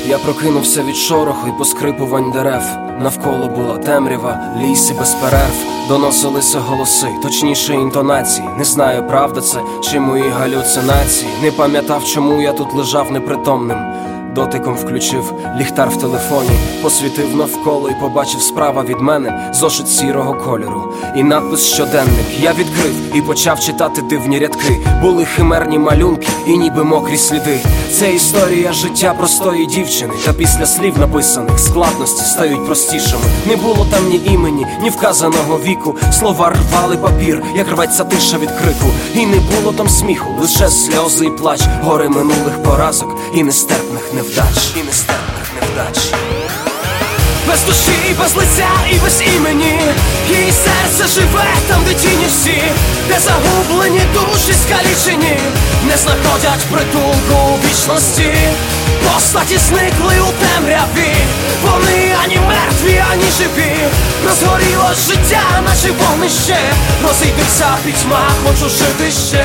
Я прокинувся від шороху і поскрипувань дерев. Навколо була темрява, ліс і без перерв. Доносилися голоси, точніше інтонації. Не знаю, правда це чи мої галюцинації. Не пам'ятав, чому я тут лежав непритомним. Дотиком включив ліхтар в телефоні, посвітив навколо і побачив справа від мене зошит сірого кольору і надпис «Щоденник». Я відкрив і почав читати дивні рядки. Були химерні малюнки і ніби мокрі сліди. Це історія життя простої дівчини. Та після слів написаних складності стають простішими. Не було там ні імені, ні вказаного віку. Слова рвали папір, як рветься тиша від крику. І не було там сміху, лише сльози і плач. Гори минулих поразок і нестерпних невдач. Без душі, без лиця і без імені. Її серце живе там, де тіні всі, де загублені душі скалічені, не знаходять притулку у вічності. Постаті зникли у темряві, вони ані мертві, ані живі. Розгоріло життя, наче вогнище. Розійдися пітьма, хочу жити ще.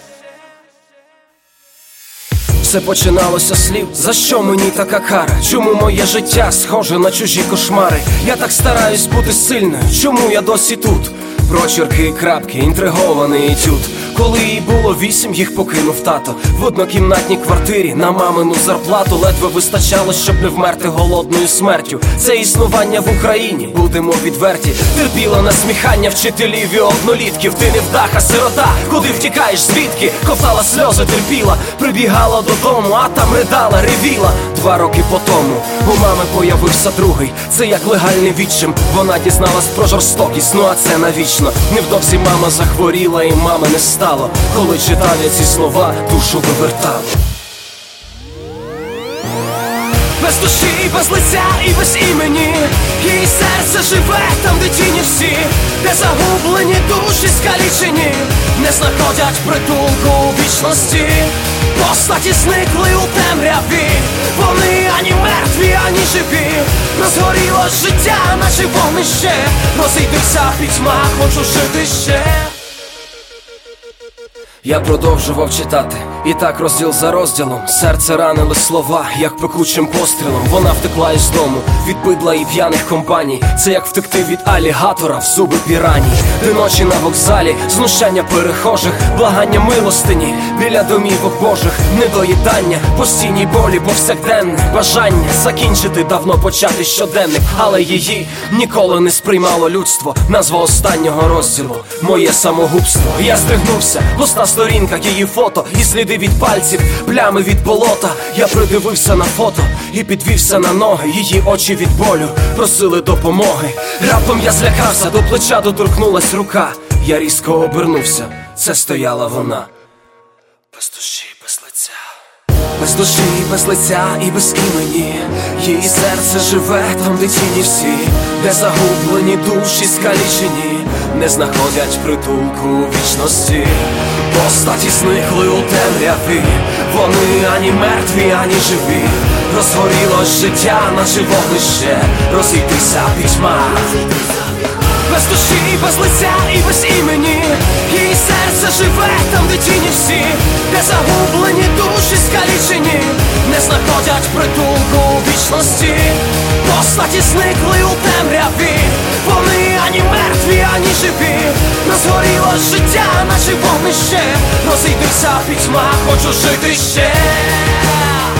Все починалося з слів: за що мені така кара? Чому моє життя схоже на чужі кошмари? Я так стараюсь бути сильною, чому я досі тут? Прочерки і крапки, інтригований етюд. Коли їй було 8, їх покинув тато. В однокімнатній квартирі на мамину зарплату ледве вистачало, щоб не вмерти голодною смертю. Це існування в Україні, будемо відверті. Терпіла насміхання вчителів і однолітків. Ти не вдаха, сирота, куди втікаєш, звідки? Ковтала сльози, терпіла, прибігала додому, а там ридала, ревіла. 2 роки по тому у мами появився другий. Це як легальний відчим. Вона дізналась про жорстокість, ну а це навічно. Невдовзі мама захворіла і мами не стало. Коли читав я ці слова, душу вивертало. Без душі, без лиця і без імені. Її серце живе там, де тіні всі, де загублені душі скалічені, не знаходять притулку у вічності. Постаті зникли у темряві, вони ані мертві, ані живі. Розгоріло життя, наче вогнище. Розійдися пітьма, хочу жити ще. Я продовжував читати, і так розділ за розділом. Серце ранили слова, як пекучим пострілом. Вона втекла із дому, від бидла і п'яних компаній. Це як втекти від алігатора в зуби пірані. Де ночі на вокзалі, знущання перехожих, благання милостині біля домівок божих. Недоїдання, постійні болі, повсякденне бажання закінчити давно почати щоденник. Але її ніколи не сприймало людство. Назва останнього розділу – моє самогубство. Я здригнувся, густа сторінка, її фото і сліди від пальців, плями від болота. Я придивився на фото і підвівся на ноги. Її очі від болю просили допомоги. Раптом я злякався, до плеча доторкнулась рука. Я різко обернувся, це стояла вона. Без душі, без лиця. Без душі, без лиця і без імені. Її серце живе там, де тіні всі, де загублені душі скалічені, не знаходять притулку у вічності. Постаті зникли у темряві, вони ані мертві, ані живі. Розгорілось життя, наче вогнище. Розійдися пітьма. Без душі, без лиця і без імені. Її серце живе там, де тіні всі, де загублені душі скалічені, не знаходять притулку у вічності. Постаті зникли у темряві, вони ані мертві, ані живі. Розгорілось життя, наче вогнище. Розійдися пітьма, хочу жити ще.